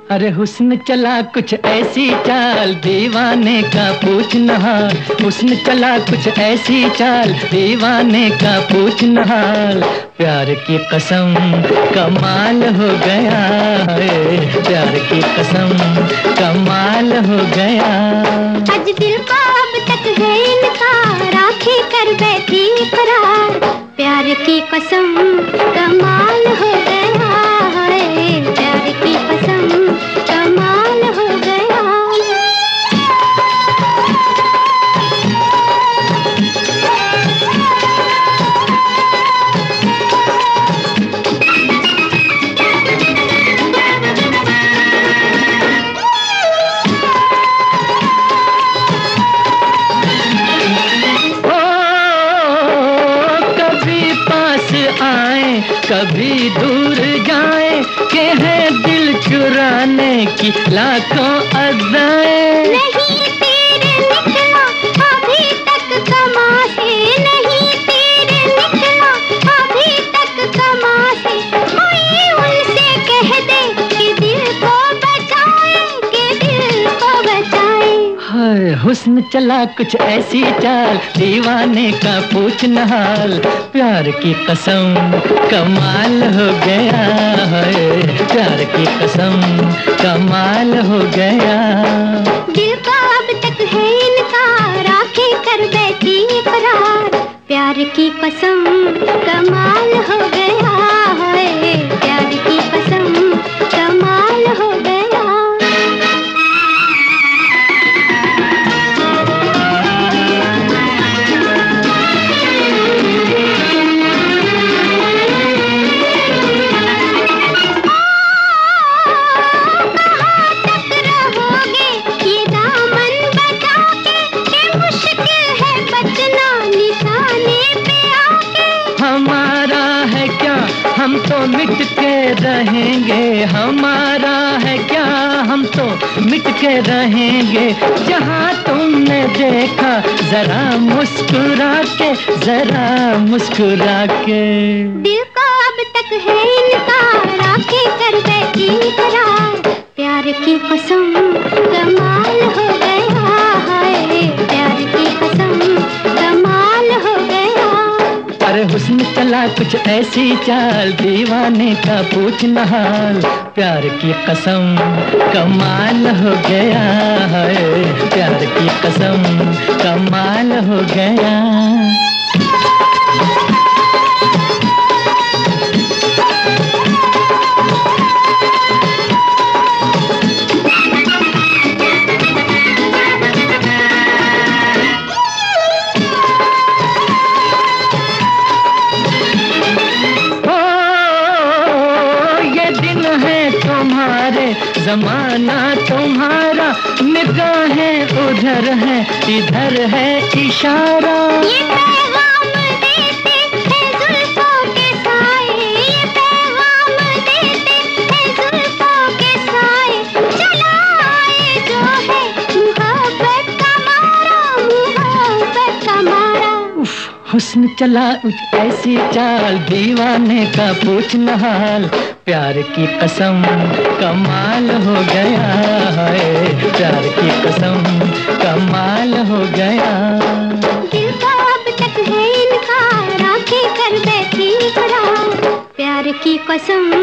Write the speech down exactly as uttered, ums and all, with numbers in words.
अरे हुस्न चला कुछ ऐसी चाल, दीवाने का पूछ न हाल। हुस्न चला कुछ ऐसी चाल, दीवाने का पूछ न हाल। प्यार की कसम कमाल हो गया है, प्यार की कसम कमाल हो गया। आज दिल को अब तक है इनकार, आंखें कर बैठी करार। प्यार की कसम कमाल हो गया है, प्यार की कसम कमाल हो गया। आए कभी दूर जाए, के है दिल चुराने की लाखों अदाएं। नहीं तेरे निकला अभी तक कमा से, नहीं तेरे निकला अभी तक कमा से। कोई उनसे कह दे कि दिल को बचाए, कि दिल को बचाए। हाय हुस्न चला कुछ ऐसी चाल, दीवाने का पूछ न हाल। प्यार की कसम कमाल हो गया है, प्यार की कसम कमाल हो गया। दिल का अब तक है इनकार, आंखें कर बैठी करार। प्यार की कसम कमाल हो गया है, प्यार की कसम कमाल हो गया। हम तो मिट के रहेंगे, हमारा है क्या, हम तो मिट के रहेंगे। जहाँ तुमने देखा जरा मुस्कुरा के, जरा मुस्कुरा के। दिल को अब तक है इनकार, आंखें कर बैठी करार। प्यार की कसम कमाल हो गया है, प्यार की कसम कमाल हो गया। अरे हुस्न चला कुछ ऐसी चाल, दीवाने का पूछ न हाल। प्यार की कसम कमाल हो गया है, प्यार की कसम कमाल हो गया। जमाना तुम्हारा, निगाहें उधर है इधर है इशारा। ये पैगाम देते हैं जुल्फों के साए, ये पैगाम देते हैं जुल्फों के साए। चला आए जो है मुहब्बत का मारा, मुहब्बत का मारा। हुस्न चला ऐसी चाल, दीवाने का पूछ न हाल। प्यार की कसम कमाल हो गया है, प्यार की कसम कमाल हो गया। दिल का अब तक है इनकार, आंखें कर बैठी करार। प्यार की कसम